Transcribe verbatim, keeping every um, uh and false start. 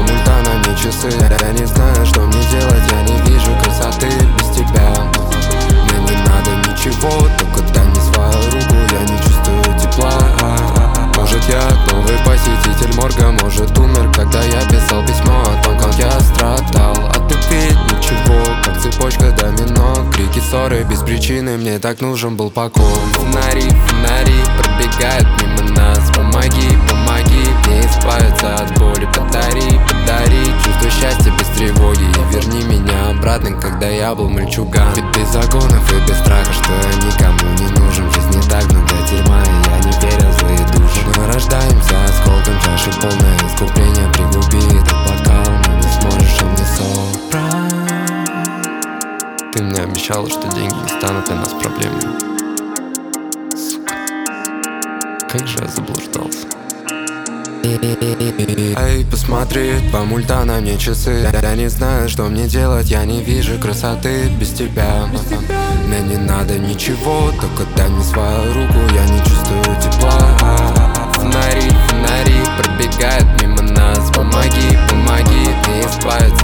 мульта на мне часы. Я не знаю, что мне делать, я не вижу красоты без тебя. Мне не надо ничего, только дай мне свою руку, я не чувствую тепла. Может, я новый посетитель морга, может, умер, когда я писал письмо о том, как я страдал. А ты ведь ничего, как цепочка домино. Крики, ссоры без причины, мне так нужен был покой. Фонари, фонари пробегают мимо нас. Помоги, помоги мне избавиться от боли. Подари, подари чувство счастья без тревоги. И верни меня обратно, когда я был мальчуган. Ведь без загонов и без страха, что я никому не нужен. В жизни так много дерьма, и я не верил в злые души. Мы рождаемся осколком чаши, полное искупление. Пригуби этот бокал, но не сможешь он не собрать. Ты мне обещала, что деньги не станут для нас проблемой. Сука, как же я заблуждался. Эй, посмотри, два мульта на мне часы. Я не знаю, что мне делать, я не вижу красоты без тебя. Мне не надо ничего, только дай мне свою руку, я не чувствую тепла. Фонари, фонари пробегают мимо нас. Помоги, помоги мне избавиться